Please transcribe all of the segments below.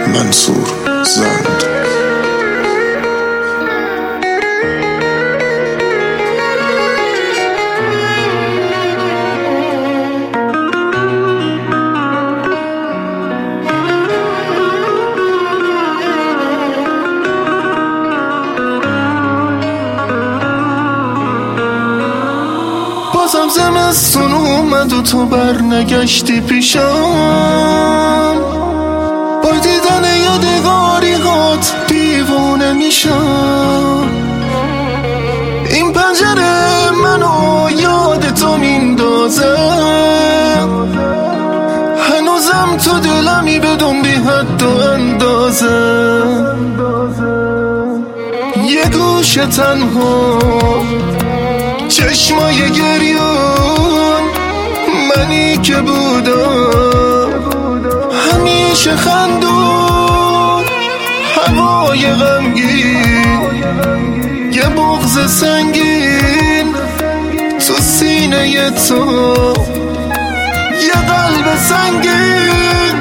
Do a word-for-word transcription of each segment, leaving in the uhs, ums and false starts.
منصور زند. بازم زمستون اومد و تو بر نگشتی پیشم، با دیدن یادگاریات دیوونه میشم. این پنجره منو یاد تو میندازه، هنوزم تو دلمی بدون بی حد و اندازه. یه گوشه تنها چشمای گریون، منی که بودم همیشه خندون. هوای غمگین، یه بغض سنگین تو سینه تو، یه قلب سنگین.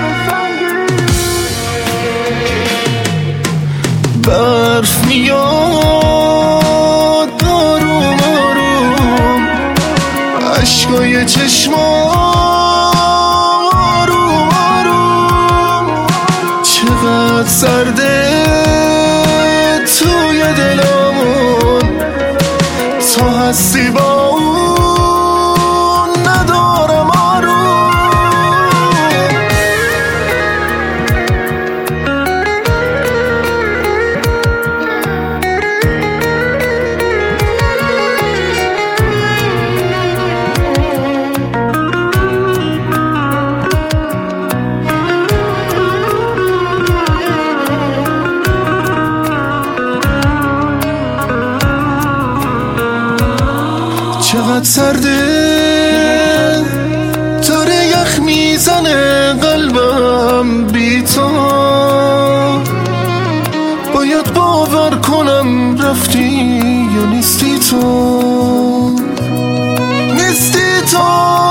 برف میاد آروم آروم، عشقای چشمام آروم آروم. چقدر سرده توی دلمون، تو هستی با اون ندارم آروم. چقدر سرده داره یخ میزنه قلبم بی تو، باید باور کنم رفتی یا نیستی تو. نیستی تو،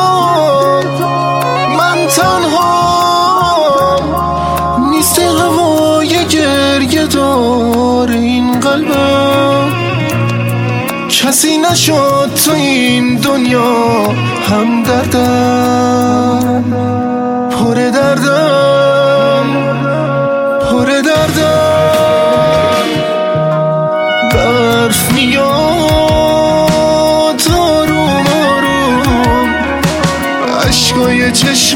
من تنها، نیستی هوای گریه دار این قلبم. کسی نشد تو این دنیا هم دردم، پر دردم پر دردم. برف میاد آروم آروم، عشقای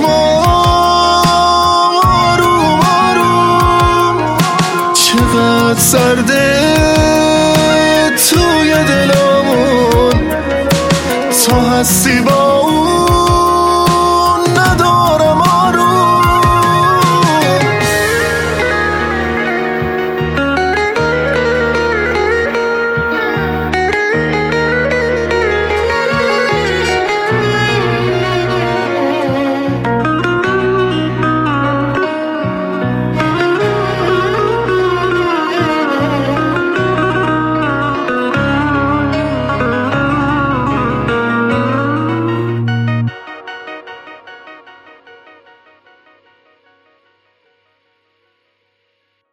چشمام آروم آروم. چقدر سرده توی دلمون، تو هستی با